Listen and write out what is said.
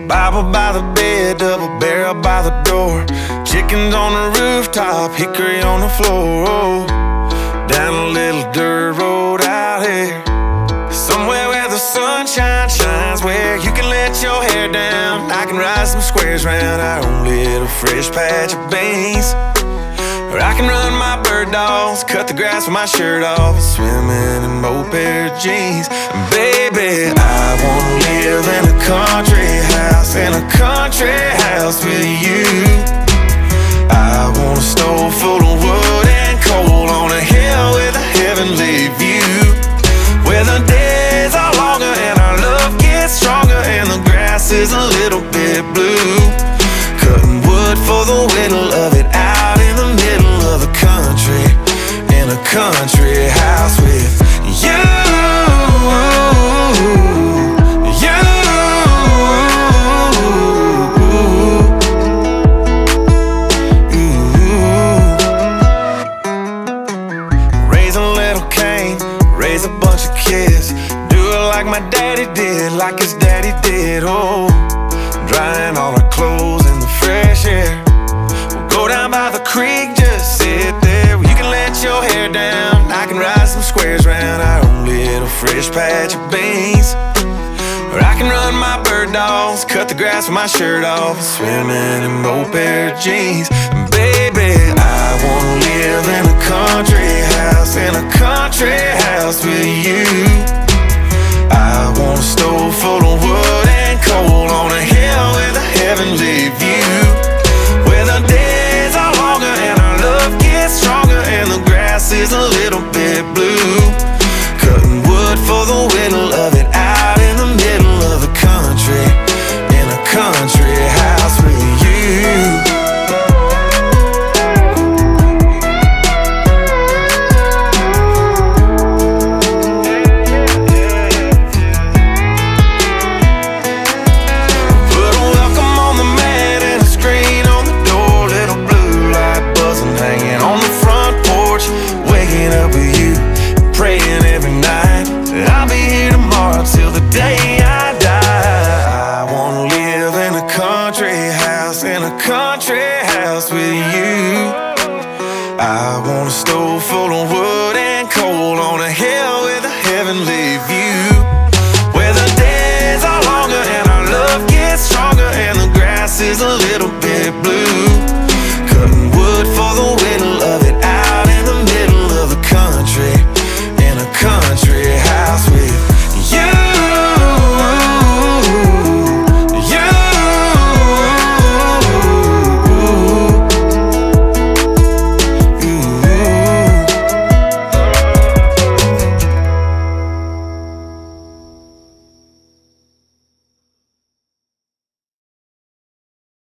Bible by the bed, double barrel by the door. Chickens on the rooftop, hickory on the floor. Down a little dirt road out here, somewhere where the sunshine shines, where you can let your hair down. I can ride some squares round our own little fresh patch of beans. Or I can run my bird dogs, cut the grass with my shirt off, swimming in both pair of jeans. And baby, I wanna live in a country house, in a country house with you. I want a stove full of wood and coal on a hill with a heavenly view, where the days are longer and our love gets stronger and the grass is a little bit blue. Cutting wood for the whittle of it out in the middle of the country, in a country house with you. Raise a little Cain, raise a bunch of kids, do it like my daddy did, like his daddy did. Oh, drying all our clothes in the fresh air. We'll go down by the creek, just sit there. You can let your hair down, I can ride some squares round our own little fresh patch of beans. Or I can run my bird dogs, cut the grass with my shirt off, swimming in both pair of jeans. And baby, I wanna live in a country house, in a country house with you. I want a stove full of wood and coal on a hill with a heavenly view, where the days are longer and our love gets stronger and the grass is a little bit blue. Cutting wood for the whittle of it out in the middle of the country, in a country house with you. Till the day I die, I wanna live in a country house, in a country house with you. I want